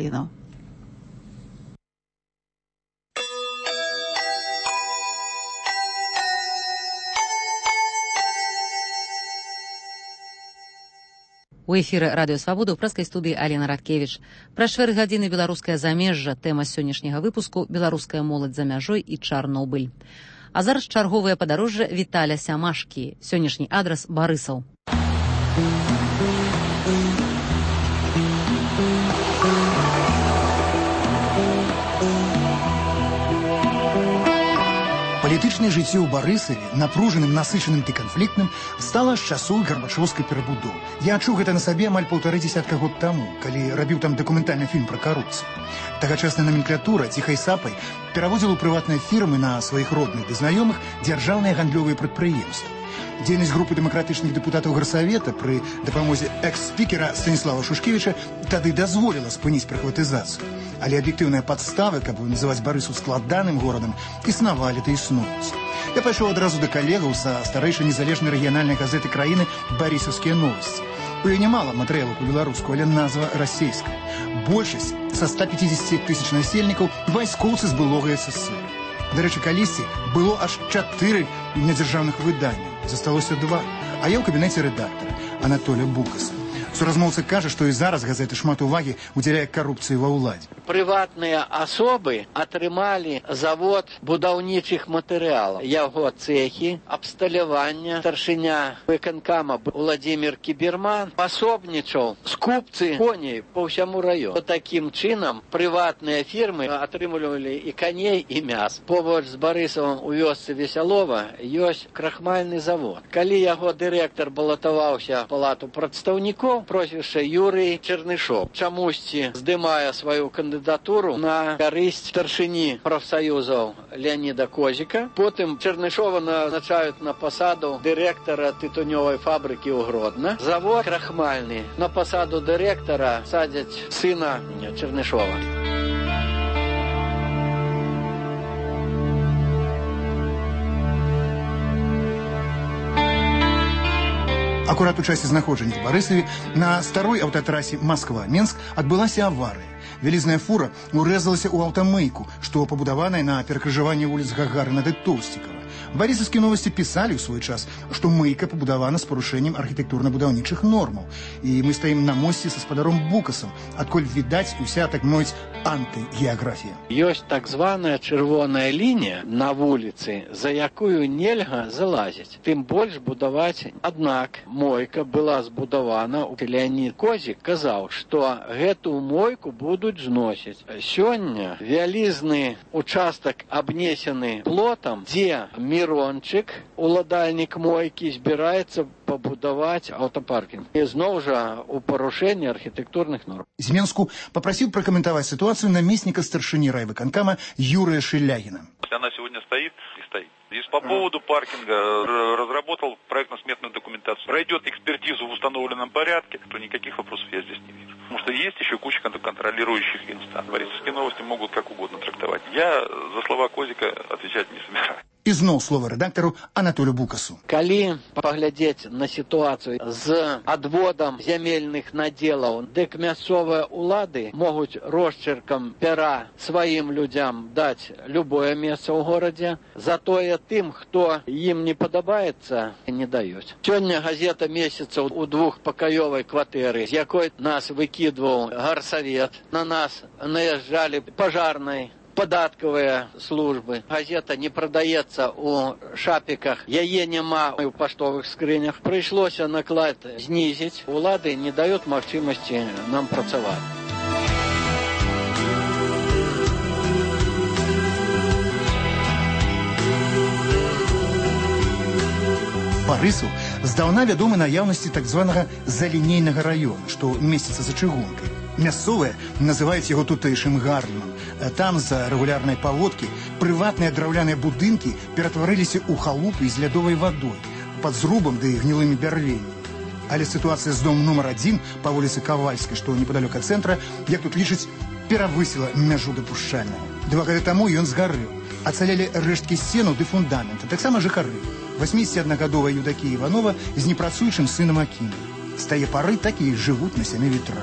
навінаў. У эфіры радыё Свабода ў прэскай студыі Алена Радкевіч. Пра чвэрць гадзіны беларускае замежжа, тэма сённяшняга выпуску беларуская моладзь за мяжой і Чарнобыль. А зараз чарговае падарожжа Віталя Сямашкі. Сённяшні адрас Барысаў. Палітычнае жыццё ў Барысаве, напружаным, насычаным і канфліктным, стала з часоў гарбачоўскай перабудовы. Я адчуў гэта на сабе амаль 1,5 дзесятка год таму, калі рабіў там дакументальны фільм пра карупцыю. Тагачасная номенклатура ціхай сапай пераводзіла ў прыватныя фірмы на сваіх родных ды знаёмых дзяржаўныя гандлёвыя прадпрыемствы. Дзейнасць групы дэмакратычных дэпутатаў Гарсавета пры дапамозе экс-спікера Станіслава Шушкевіча тады дазволіла спыніць прыхватызацыю. Але аб'ектыўныя падставы, каб называць Барысу складаным горадам, існавалі та існуюць. Я пайшоў адразу да калегаў са старэйшай незалежнай рэгіянальнай газеты краіны «Барысаўскія новасці». У ёй нямала матэрыялаў па-беларуску, але назва расейская. Большасць са 150 тысяч насельнікаў вайскоўцы з былога СССР. Дарэчы, калісьці было аж 4 нядзяржаўных выданняў. Засталося 2, а я ў кабінеце рэдактара Анатолія Букаса. Суразмоўца кажа, што і зараз газеты шмат увагі удзяляе карупцыі ва ўладзе. Прыватныя асобы атрымалі завод будаўнічых матэрыялаў. Яго цэхі, абсталявання, старшыня выканкама Владзімір Кіберман пасобнічаў скупцы коней па ўсяму раёну. Такім чынам прыватныя фірмы атрымлівалі і каней, і мяс. Побач з Барысавым у вёсцы Весялова ёсць крахмальны завод. Калі яго дырэктар балатаваўся ў палату прадстаўнікоў, прозвішча Юрый Чернышов чамусьці здымае сваю кандыдатуру на карысць старшыні прафсаюзаў Леоніда Козіка. Потым Чернышова назначаюць на пасаду дырэктара тытунёвай фабрыкі ў Гродна. Завод крахмальны. На пасаду дырэктара садзяць сына Чернышова. Акурат у часе знаходжання в Барысаве на старой аўтатрасе Москва-Менск адбылася аварыя. Вялізная фура урэзалася ў аўтамыйку, што пабудаваная на перакрыжаванні вуліц Гагарына ды Тоўсцікава. Барысаўскія новасці пісалі ў свой час, што мыйка пабудавана з парушэннем архітэктурна-будаўнічых нормаў. І мы стаім на мосце са спадаром Букасам, адкуль відаць уся, так мовіць, антыгеаграфія. Ёсць так званая чырвоная лінія на вуліцы, за якую нельга залазіць. Тым больш будаваць. Аднак мойка была збудавана. Леонід Козік казаў, што гэту мойку будуць зносіць. Сёння вялізны участак абнесены плотам, дзе Мирончык, уладальнік мойкі, збіраецца пабудаваць аўтапаркінг. І зноў жа у парушэнні архітэктурных норм. З Менску папрасіў пракаментаваць сітуацыю намесніка старшыні райвыканкама Юрия Шилягина. Она сегодня стоит и стоит. И по поводу паркинга разработал проектно-сметную документацию. Пройдет экспертизу в установленном порядке, то никаких вопросов я здесь не вижу. Потому что есть еще куча контролирующих инстанций. Барысаўские новости могут как угодно трактовать. Я за слова Козика отвечать не собираюсь. І зноў слова рэдактару Анатолію Букасу. Калі паглядзець на сітуацыю з адводам зямельных надзелаў, дык мясцовыя ўлады могуць росчыркам пера сваім людзям даць любое месца ў горадзе, затое тым, хто ім не падабаецца, не даюць. Сёння газета месяца у двухпакаёвай кватэры, з якой нас выкідваў Гарсавет, на нас наязджалі пажарнай, падаткавыя службы. Газета не прадаецца ў шапіках, яе няма ў паштовых скрынях. Прыйшлося наклад знізіць. Улады не даюць магчымасці нам працаваць. Барысаў здаўна вядомы наяўнасці так званага залінейнага раёна, што месціцца за чыгункай. Мясцовыя называюць яго тутэйшым Гарлемам. Там за рэгулярнай паводкі прыватныя драўляныя будынкі ператварыліся ў халупы з лядовай вадой, пад зрубам ды гнілымі бярвеннямі. Але сітуацыя з домом нумар 1 па вуліцы Кавальскай, што непадалёк ад цэнтра, як тут лічаць, перавысіла мяжу дапушчальнага. 2 гады таму ён згарэў. Ацалелі рэшткі сценаў ды фундамента, таксама жыхары. 81-гадовая Юдакія Іванова з непрацуючым сынам Акімом. З тае пары так і жывуць на 7 ветрах.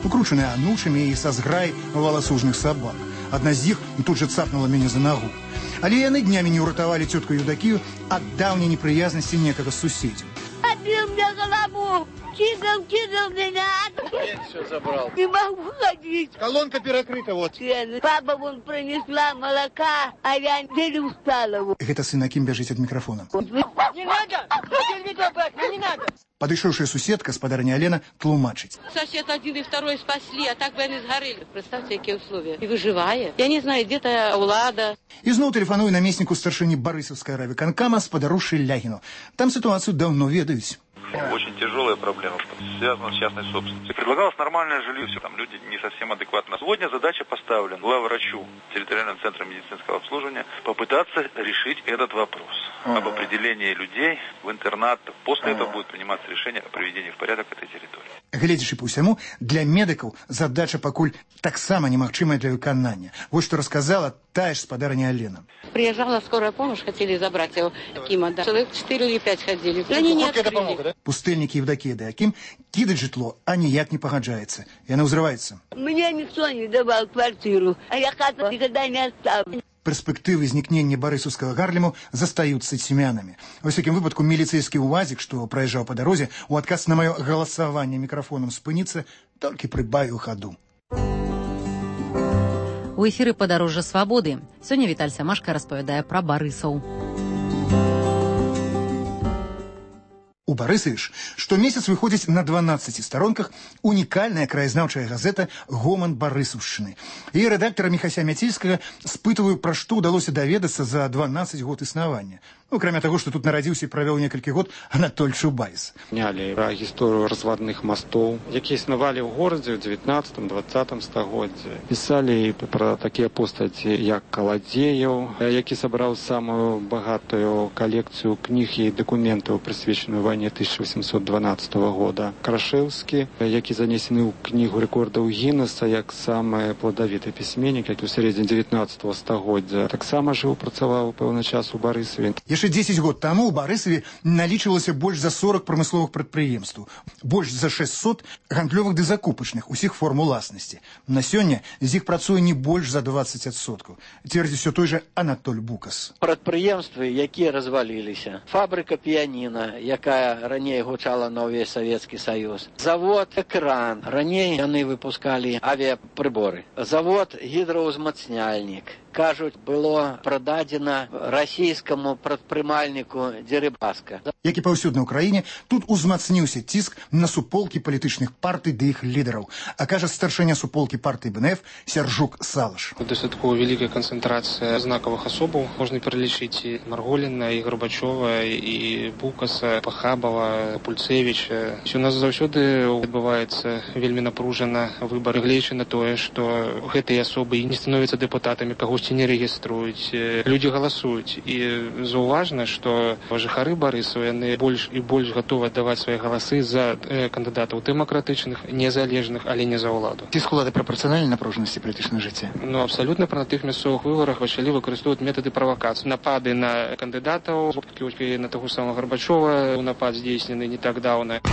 укрученные анучами и со зграй волосужных собак. Одна з іх тут же цапнула мяне за ногу. Але яны днямі не ўратавалі цётку Евдокию ад даўняй непрыязнасці некага з суседзяў. Отбил мне голову! Кидал меня! Я все забрал. Не могу ходить! Колонка перекрыта, вот. Папа вон принесла молока, а я еле устала. Гэта сын Аким бяжыць ад мікрафона. Не надо! Не надо! Падышоўшая суседка, спадарня Алена, тлумачыць. Сосед один и второй спасли, а так бы они сгорели. Представьте, какие условия. И выживая. Я не знаю, где-то Улада. І зноў тэлефаную намесніку старшыні Барысаўскай райвыканкама спадару Шылягіну. Там ситуацию давно ведаюць. Очень тяжелая проблема, что связана с частной собственностью. Предлагалось нормальное жилье, все там люди не совсем адекватно. Сегодня задача поставлена главврачу территориального центра медицинского обслуживания попытаться решить этот вопрос об определении людей в интернат. После этого будет приниматься решение о приведении в порядок этой территории. Гледзячы па ўсяму, для медыкаў задача пакуль таксама немагчымая для выканання. Вот што расказала тая ж спадарня Алена. Приезжала скорая помощь, хотели забрать его, Акима, да. Человек 4 или 5 ходили. Они не открыли. Пустэльнікі Евдокия да Аким кідаць жытло, а ніяк не пагаджаецца. Яна ўзрываецца. Мне никто не давал квартиру, а я хату никогда не оставлю. Перспектывы знікнення барысаўскага Гарлему застаюцца цьмянамі. Ва ўсякім выпадку міліцэйскі ўвазік, што праязджаў па дарозе, у адказ на маё галасаванне мікрафонам спыніцца, толькі прыбавіў хаду. У эфіры «Падарожжа свабоды». Сёння Віталь Сямашка распавядае пра Барысаў. У Барысаве ж штомесяц выходзіць на 12 старонках унікальная краязнаўчая газета «Гоман Барысаўшчыны». Яе рэдактара Міхася Мяцельскага спытваю, пра што ўдалося даведацца за 12 год існавання. Акрамя таго, што тут нарадзіўся і правёў некалькі год Анатоль Чубайс. Знялі пра гісторыю развадных мастоў, якія існавалі ў горадзе ў 19-20 стагоддзі. Пісалі пра такія постаці, як Каладзеяў, які сабраў самую багатую калекцыю кніг і дакументаў, прысвечаную вайне 1812 года. Крашэўскі, які занесены ў кнігу рэкордаў Гіннеса як самы плодавіты пісьменнік, які ў сярэдзіне 19 стагоддзя таксама жыў, працаваў пэўны час у Барысаве. Яшчэ 10 год таму ў Барысаве налічвалася больш за 40 прамысловых прадпрыемстваў, больш за 600 гандлёвых ды закупачных усіх форм уласнасці. На сёння з іх працуе не больш за 20%. Цвердзіць усё той жа Анатоль Букас. Прадпрыемствы, якія разваліліся. Фабрыка піяніна, якая раней гучала на ўвесь Савецкі Саюз. Завод «Экран». Раней яны выпускалі авіапрыборы. Завод «Гідраўзмацняльнік». Кажуть, было прададзена расійскаму прадпрымальніку Дзерыбаска. Як і паўсюдна ў краіне, тут узмацніўся ціск на суполкі палітычных партый ды іх лідараў. А кажа старшыня суполкі партыі БНФ Сяржук Салаш. Дастаткова вялікая канцэнтрацыя знакавых асобаў. Можна пералічыць і Марголіна, і Гарбачова, і Букаса, Пахабава, Пульцевіча. У нас заўсёды адбываецца вельмі напружана выбар, гледзячы на тое, што гэтыя асобы не становяцца дэпутатамі, кагосьці не рэгіструюць. Людзі галасуюць. І заўважна, што жыхары Барысава яны больш і больш гатовы аддаваць свае галасы за кандыдатаў дэмакратычных, незалежных, але не за ўладу. Ціск улады прапарцыянальны напружанасці палітычнага жыцця? Ну, абсалютна на тых мясцовых выбарах пачалі выкарыстоўваць метады правакацыі. Напады на кандыдатаў, на таго самого Гарбачова, напад здзейснены не так даўна.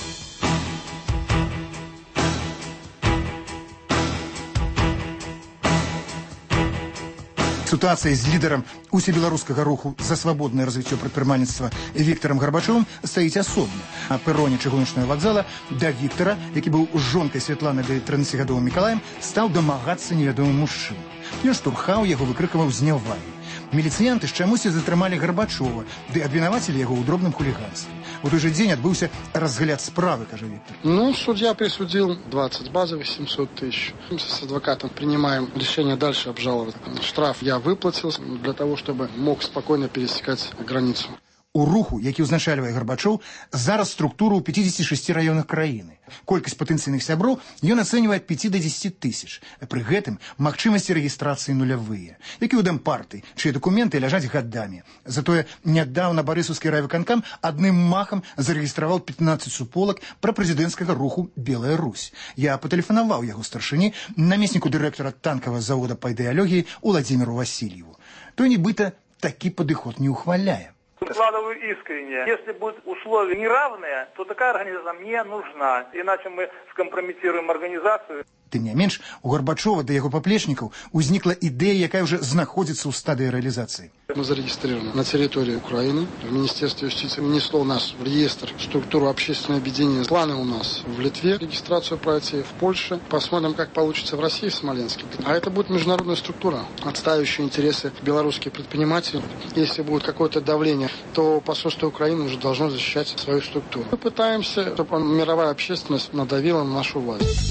Ситуація з лідарам усебеларускага руху за свабоднае развіццё прадпрымальніцтва Віктарам Гарбачовым стаіць асобна. На пероне чыгуначнага вакзала да Віктара, які быў жонкай Святланы ды 13гадовым Мікалаем, стаў дамагацца невядомы мужчына. Ён штурхаў яго, выкрыкаваў знявагі. Міліцыянты ж чамусьці затрымалі Гарбачова, ды абвінавацілі яго ў дробным хуліганстве. У той же день отбылся разгляд справы, кажа Виктор. Ну, судья присудил 20 базовых, 700 тысяч. Мы с адвокатом принимаем решение дальше обжаловать. Штраф я выплатил для того, чтобы мог спокойно пересекать границу. У руху, які ўзначальвае Гарбачоў, зараз структура ў 56 раёнах краіны. Колькасць патэнцыйных сяброў ён ацэньвае ад 5 до 10 тысяч. Пры гэтым магчымасці рэгістрацыі нулявыя, які ў дэмпартый, чые дакументы ляжаць гадамі. Затое нядаўна барысаўскі райвыканкам адным махам зарэгістраваў 15 суполак пра прэзідэнцкага руху «Белая Русь». Я патэлефанаваў яго старшыні, намесніку дырэктара танкавага завода па ідэалогіі Уладзіміру Васильеву. Той нібыта такі падыход не ўхваляе. Вкладываю искренне. Если будут условия неравные, то такая организация мне нужна. Иначе мы скомпрометируем организацию. Тым не менш, у Горбачова да яго паплечнікаў узнікла ідэя, якая ўжо знаходзіцца ў стадыі рэалізацыі. Мы зарегистрированы на территории Украины. В Министерстве юстиции внесло нас в реестр структуру общественного объединения. Планы у нас в Литве регистрацию пройти, в Польше. Посмотрим, как получится в России, в Смоленске. А это будет международная структура, отстаивающая интересы белорусских предпринимателей. Если будет какое-то давление, то посольство Украины уже должно защищать свою структуру. Мы пытаемся, чтобы мировая общественность надавила на нашу власть.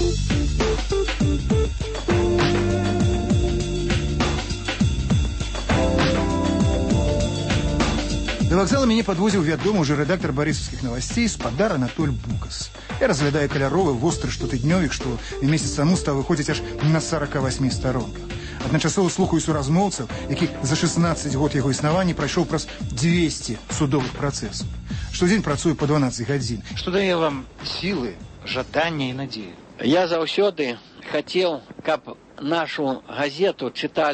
До вокзала мяне падвозіў вядомы ўжо рэдактар барысаўскіх новостей спадар Анатоль Букас. Я разглядаю каляровы востры штотыднёвік, што месяц таму стаў выходзіць аж на 48 старонках. Адначасова слухаю суразмоўцаў, які за 16 год яго існавання прайшоў праз 200 судовых працэсаў. Штодзень працую по 12 гадзін. Што дае вам сілы, жаданне і надзею? Я заўсёды хацеў, каб нашу газету чыталі